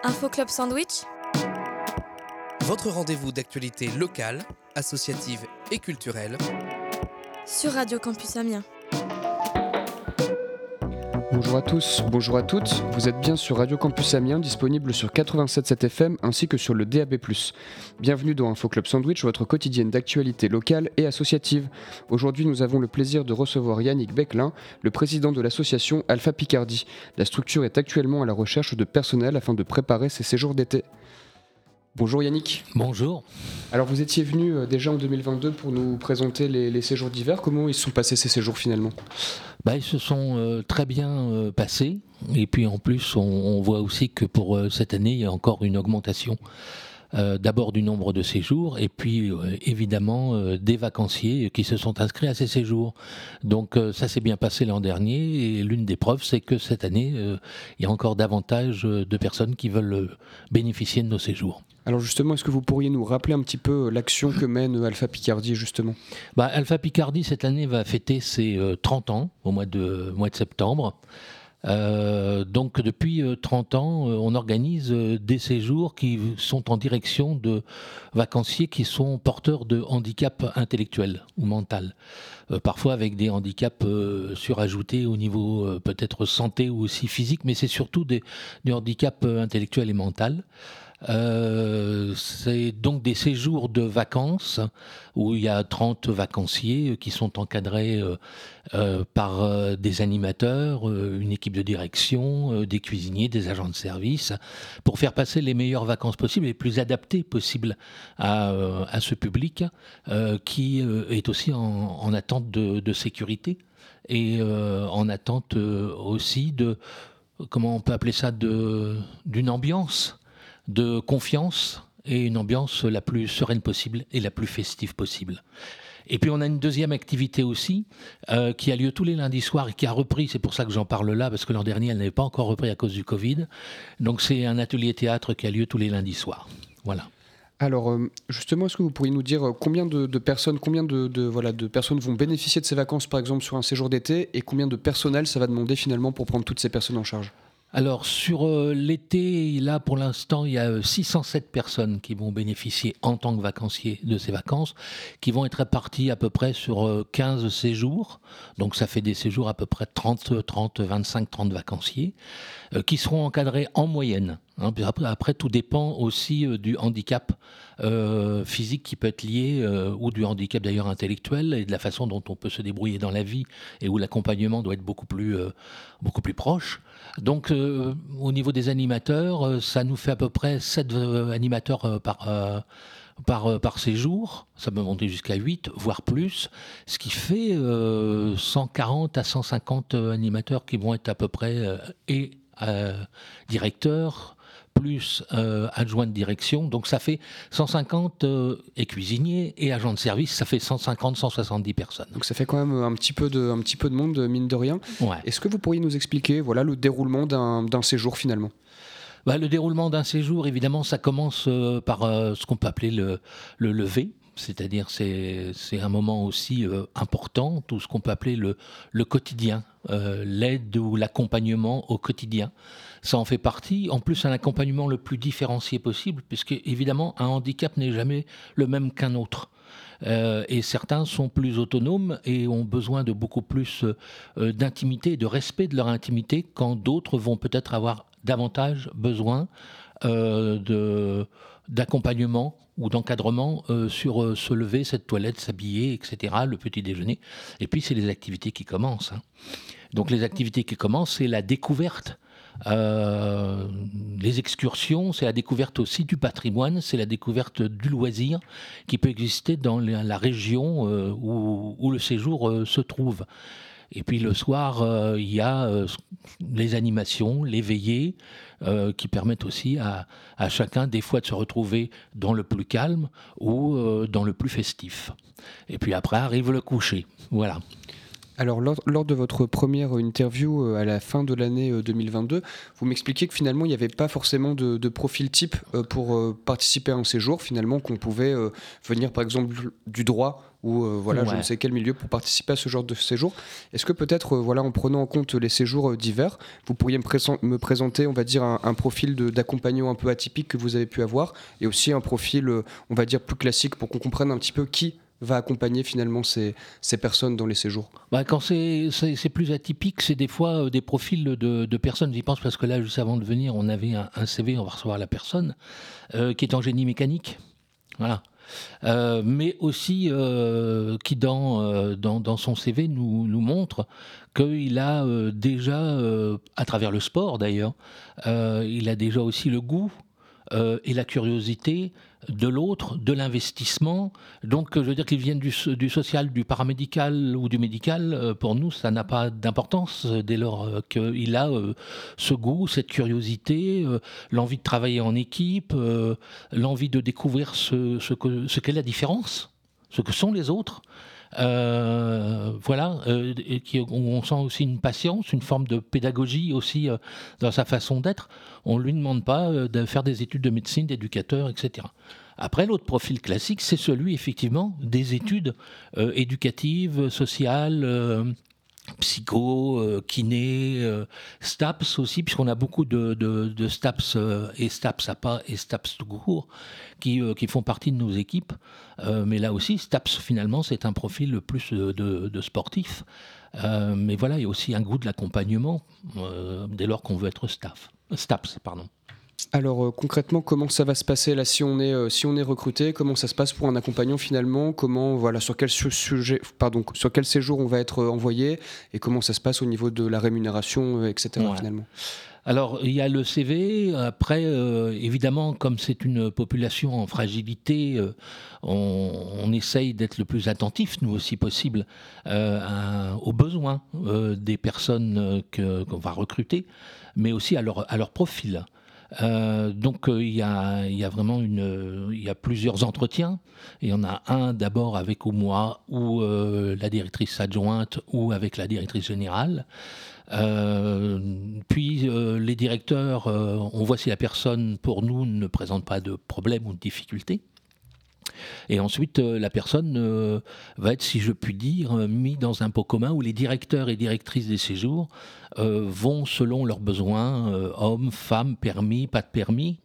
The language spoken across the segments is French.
Info Club Sandwich, Votre rendez-vous d'actualité locale, associative et culturelle. sur Radio Campus Amiens. Bonjour à tous, bonjour à toutes, vous êtes bien sur Radio Campus Amiens, disponible sur 87.7 FM ainsi que sur le DAB+. Bienvenue dans Info Club Sandwich, votre quotidienne d'actualité locale et associative. Aujourd'hui, nous avons le plaisir de recevoir Yannick Becklin, le président de l'association Alpha Picardie. La structure est actuellement à la recherche de personnel afin de préparer ses séjours d'été. Bonjour Yannick. Bonjour. Alors vous étiez venu déjà en 2022 pour nous présenter les séjours d'hiver. Comment ils se sont passés ces séjours finalement ? Ils se sont très bien passés. Et puis en plus, on voit aussi que pour cette année, il y a encore une augmentation. D'abord du nombre de séjours et puis évidemment des vacanciers qui se sont inscrits à ces séjours. Donc ça s'est bien passé l'an dernier et l'une des preuves c'est que cette année il y a encore davantage de personnes qui veulent bénéficier de nos séjours. Alors justement, est-ce que vous pourriez nous rappeler un petit peu l'action que mène Alpha Picardie justement ? Alpha Picardie cette année va fêter ses 30 ans au mois de septembre. Donc depuis 30 ans, on organise des séjours qui sont en direction de vacanciers qui sont porteurs de handicap intellectuel ou mental. Parfois avec des handicaps surajoutés au niveau peut-être santé ou aussi physique, mais c'est surtout du handicap intellectuel et mental. C'est donc des séjours de vacances où il y a 30 vacanciers qui sont encadrés par des animateurs, une équipe de direction, des cuisiniers, des agents de service, pour faire passer les meilleures vacances possibles et les plus adaptées possibles à ce public qui est aussi en attente de sécurité et en attente aussi de, comment on peut appeler ça, d'une ambiance de confiance et une ambiance la plus sereine possible et la plus festive possible. Et puis on a une deuxième activité aussi qui a lieu tous les lundis soirs et qui a repris, c'est pour ça que j'en parle là, parce que l'an dernier elle n'avait pas encore repris à cause du Covid. Donc c'est un atelier théâtre qui a lieu tous les lundis soirs. Voilà. Alors justement, est-ce que vous pourriez nous dire combien de personnes vont bénéficier de ces vacances par exemple sur un séjour d'été et combien de personnel ça va demander finalement pour prendre toutes ces personnes en charge ? Alors sur l'été, là pour l'instant, il y a 607 personnes qui vont bénéficier en tant que vacanciers de ces vacances, qui vont être réparties à peu près sur 15 séjours. Donc ça fait des séjours à peu près 30 vacanciers, qui seront encadrés en moyenne. Après, tout dépend aussi du handicap physique qui peut être lié, ou du handicap d'ailleurs intellectuel, et de la façon dont on peut se débrouiller dans la vie, et où l'accompagnement doit être beaucoup plus proche. Donc au niveau des animateurs, ça nous fait à peu près 7 animateurs par séjour. Ça peut monter jusqu'à 8, voire plus, ce qui fait 140 à 150 animateurs qui vont être à peu près directeurs, plus adjoint de direction, donc ça fait 150 et cuisiniers et agents de service, ça fait 150-170 personnes. Donc ça fait quand même un petit peu de monde, mine de rien. Ouais. Est-ce que vous pourriez nous expliquer le déroulement d'un séjour finalement ? Le déroulement d'un séjour, évidemment, ça commence par ce qu'on peut appeler le lever. C'est-à-dire c'est un moment aussi important, tout ce qu'on peut appeler le quotidien, l'aide ou l'accompagnement au quotidien. Ça en fait partie. En plus, un accompagnement le plus différencié possible, puisque évidemment, un handicap n'est jamais le même qu'un autre. Et certains sont plus autonomes et ont besoin de beaucoup plus d'intimité, de respect de leur intimité, quand d'autres vont peut-être avoir davantage besoin d'accompagnement ou d'encadrement sur se lever, cette toilette, s'habiller, etc., le petit déjeuner. Et puis, c'est les activités qui commencent. Donc, les activités qui commencent, c'est la découverte. Les excursions, c'est la découverte aussi du patrimoine, c'est la découverte du loisir qui peut exister dans la région où le séjour se trouve. Et puis le soir, il y a les animations, les veillées, qui permettent aussi à chacun des fois de se retrouver dans le plus calme ou dans le plus festif. Et puis après arrive le coucher. Voilà. Alors, lors de votre première interview à la fin de l'année 2022, vous m'expliquiez que finalement, il n'y avait pas forcément de profil type pour participer à un séjour, finalement, qu'on pouvait venir par exemple du droit ou je ne sais quel milieu pour participer à ce genre de séjour. Est-ce que peut-être, en prenant en compte les séjours d'hiver, vous pourriez me présenter, on va dire, un profil d'accompagnant un peu atypique que vous avez pu avoir, et aussi un profil, on va dire, plus classique pour qu'on comprenne un petit peu qui va accompagner finalement ces personnes dans les séjours? Quand c'est plus atypique, c'est des fois des profils de personnes. J'y pense parce que là, juste avant de venir, on avait un CV, on va recevoir la personne, qui est en génie mécanique. Voilà. Mais aussi qui dans son CV nous montre qu'il a déjà, à travers le sport d'ailleurs, il a déjà aussi le goût et la curiosité de l'autre, de l'investissement. Donc, je veux dire qu'ils viennent du social, du paramédical ou du médical. Pour nous, ça n'a pas d'importance dès lors qu'il a ce goût, cette curiosité, l'envie de travailler en équipe, l'envie de découvrir ce qu'est la différence, ce que sont les autres. Et où on sent aussi une patience, une forme de pédagogie aussi dans sa façon d'être. On ne lui demande pas de faire des études de médecine, d'éducateur, etc. Après, l'autre profil classique, c'est celui effectivement des études éducatives, sociales, psycho, kiné, STAPS aussi, puisqu'on a beaucoup de STAPS et STAPS APA et STAPS tout court qui font partie de nos équipes. Mais là aussi, STAPS finalement, c'est un profil plus de sportif. Mais voilà, il y a aussi un goût de l'accompagnement dès lors qu'on veut être STAPS, pardon. Alors concrètement, comment ça va se passer là si on est recruté? Comment ça se passe pour un accompagnant finalement? Sur quel séjour on va être envoyé, et comment ça se passe au niveau de la rémunération, etc. finalement? Alors, il y a le CV. Après, évidemment, comme c'est une population en fragilité, on essaye d'être le plus attentif, nous aussi possible, aux besoins des personnes qu'on va recruter, mais aussi à leur profil. Donc il y a vraiment il y a plusieurs entretiens. Il y en a un d'abord avec moi ou la directrice adjointe ou avec la directrice générale. Puis les directeurs, on voit si la personne pour nous ne présente pas de problème ou de difficulté. Et ensuite, la personne va être, si je puis dire, mis dans un pot commun où les directeurs et directrices des séjours vont, selon leurs besoins, hommes, femmes, permis, pas de permis,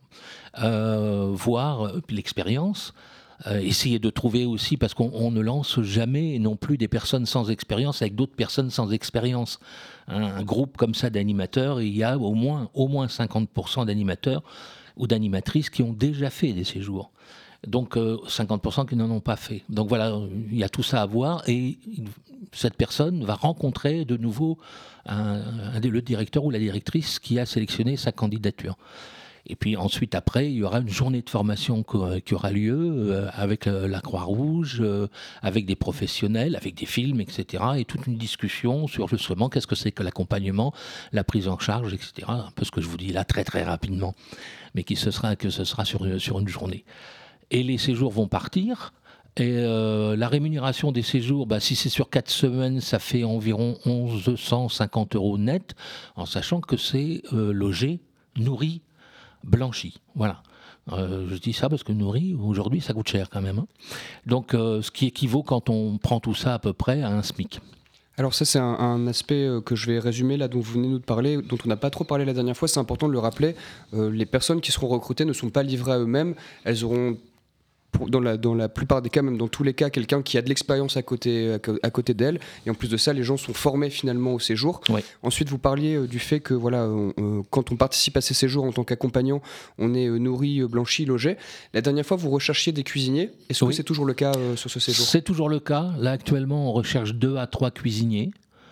voir l'expérience. Essayer de trouver aussi, parce qu'on ne lance jamais non plus des personnes sans expérience avec d'autres personnes sans expérience. Un groupe comme ça d'animateurs, il y a au moins 50% d'animateurs ou d'animatrices qui ont déjà fait des séjours. Donc 50% qui n'en ont pas fait. Donc voilà, il y a tout ça à voir, et cette personne va rencontrer de nouveau le directeur ou la directrice qui a sélectionné sa candidature. Et puis ensuite, après, il y aura une journée de formation qui aura lieu avec la Croix-Rouge, avec des professionnels, avec des films, etc. Et toute une discussion sur justement qu'est-ce que c'est que l'accompagnement, la prise en charge, etc. Un peu ce que je vous dis là très très rapidement, mais ce sera sur une journée. Et les séjours vont partir. Et la rémunération des séjours, si c'est sur 4 semaines, ça fait environ 1150 € net, en sachant que c'est logé, nourri, blanchi. Voilà. Je dis ça parce que nourri, aujourd'hui, ça coûte cher quand même. Hein. Donc, ce qui équivaut, quand on prend tout ça à peu près, à un SMIC. Alors ça, c'est un aspect que je vais résumer là, dont vous venez de nous parler, dont on n'a pas trop parlé la dernière fois. C'est important de le rappeler. Les personnes qui seront recrutées ne sont pas livrées à eux-mêmes. Elles auront, dans la plupart des cas, même dans tous les cas, quelqu'un qui a de l'expérience à côté d'elle. Et en plus de ça, les gens sont formés finalement au séjour. Oui. Ensuite, vous parliez du fait que quand on participe à ces séjours en tant qu'accompagnant, on est nourri, blanchi, logé. La dernière fois, vous recherchiez des cuisiniers. Est-ce que c'est toujours le cas sur ce séjour? C'est toujours le cas. Là, actuellement, on recherche 2 à 3 cuisiniers.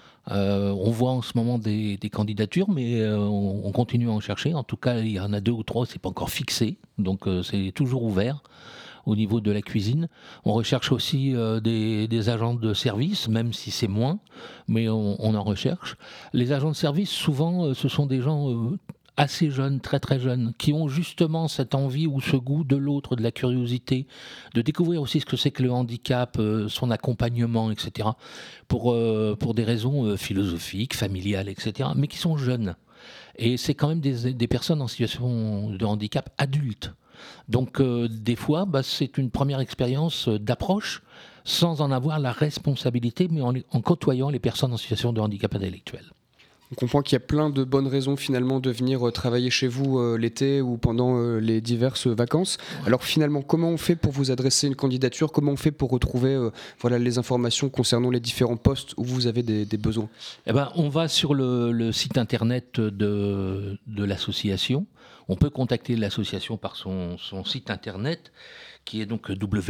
On voit en ce moment des candidatures, mais on continue à en chercher. En tout cas, il y en a 2 ou 3, c'est pas encore fixé. Donc, c'est toujours ouvert. Au niveau de la cuisine, on recherche aussi des agents de service, même si c'est moins, mais on en recherche. Les agents de service, souvent, ce sont des gens assez jeunes, très très jeunes, qui ont justement cette envie ou ce goût de l'autre, de la curiosité, de découvrir aussi ce que c'est que le handicap, son accompagnement, etc., pour des raisons philosophiques, familiales, etc., mais qui sont jeunes. Et c'est quand même des personnes en situation de handicap adultes. Donc des fois, c'est une première expérience d'approche sans en avoir la responsabilité, mais en côtoyant les personnes en situation de handicap intellectuel. On comprend qu'il y a plein de bonnes raisons finalement de venir travailler chez vous l'été ou pendant les diverses vacances. Alors finalement, comment on fait pour vous adresser une candidature ? Comment on fait pour retrouver les informations concernant les différents postes où vous avez des besoins ? On va sur le site internet de l'association. On peut contacter l'association par son site internet qui est donc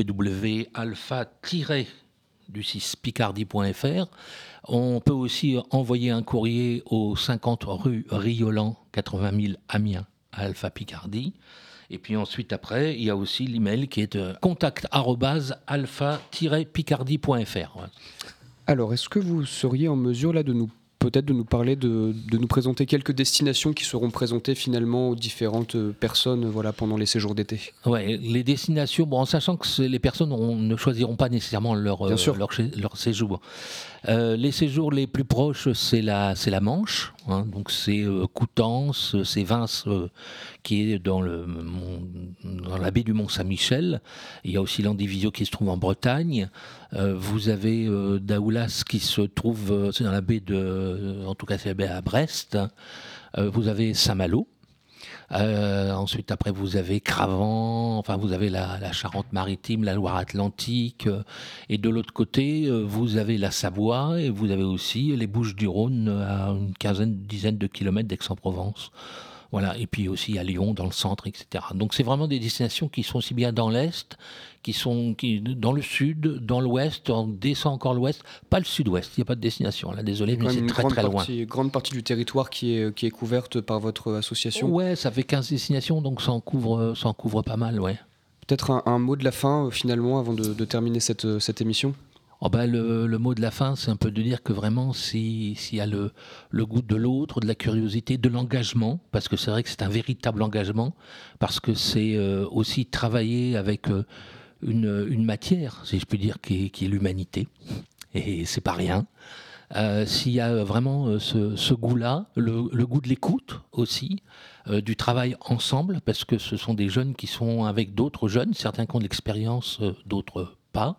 www.alpha-picardie.fr. On peut aussi envoyer un courrier au 50 rue Riolan, 80 000 Amiens, à Alpha Picardie. Et puis ensuite, après, il y a aussi l'email qui est contact@alpha-picardie.fr. Alors, est-ce que vous seriez en mesure là de nous parler, de nous présenter quelques destinations qui seront présentées finalement aux différentes personnes pendant les séjours d'été ? Ouais, les destinations, en sachant que les personnes ne choisiront pas nécessairement leur séjour. Les séjours les plus proches, c'est la Manche, donc c'est Coutances, c'est Vins qui est dans la baie du Mont-Saint-Michel. Il y a aussi l'Andivisio qui se trouve en Bretagne. Vous avez Daoulas qui se trouve c'est dans la baie en tout cas c'est la baie à Brest. Vous avez Saint-Malo. Ensuite, après, vous avez Cravant, vous avez la Charente-Maritime, la Loire-Atlantique, et de l'autre côté, vous avez la Savoie, et vous avez aussi les Bouches-du-Rhône à une dizaine de kilomètres d'Aix-en-Provence. Voilà, et puis aussi à Lyon, dans le centre, etc. Donc c'est vraiment des destinations qui sont aussi bien dans l'Est, qui dans le Sud, dans l'Ouest, on descend encore l'Ouest, pas le Sud-Ouest, il n'y a pas de destination, là, désolé, mais c'est très très loin. Grande partie du territoire qui est couverte par votre association. Ouais, ça fait 15 destinations, donc ça en couvre pas mal, ouais. Peut-être un mot de la fin, finalement, avant de terminer cette émission ? Le mot de la fin, c'est un peu de dire que vraiment, s'il y a le goût de l'autre, de la curiosité, de l'engagement, parce que c'est vrai que c'est un véritable engagement, parce que c'est aussi travailler avec une matière, si je puis dire, qui est l'humanité, et c'est pas rien. S'il y a vraiment ce goût-là, le goût de l'écoute aussi, du travail ensemble, parce que ce sont des jeunes qui sont avec d'autres jeunes, certains qui ont de l'expérience, d'autres pas.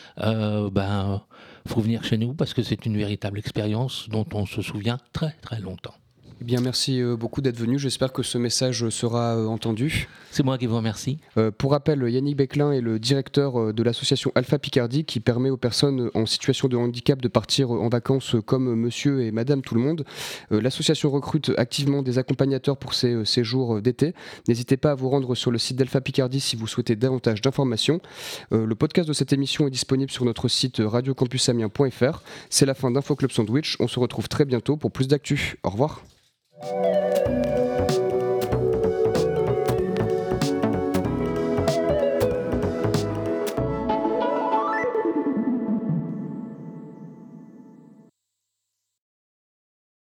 Faut venir chez nous parce que c'est une véritable expérience dont on se souvient très très longtemps. Eh bien, merci beaucoup d'être venu. J'espère que ce message sera entendu. C'est moi qui vous remercie. Pour rappel, Yannick Beclin est le directeur de l'association Alpha Picardie qui permet aux personnes en situation de handicap de partir en vacances comme monsieur et madame tout le monde. L'association recrute activement des accompagnateurs pour ces séjours d'été. N'hésitez pas à vous rendre sur le site d'Alpha Picardie si vous souhaitez davantage d'informations. Le podcast de cette émission est disponible sur notre site radiocampusamiens.fr. C'est la fin d'Info Club Sandwich. On se retrouve très bientôt pour plus d'actu. Au revoir.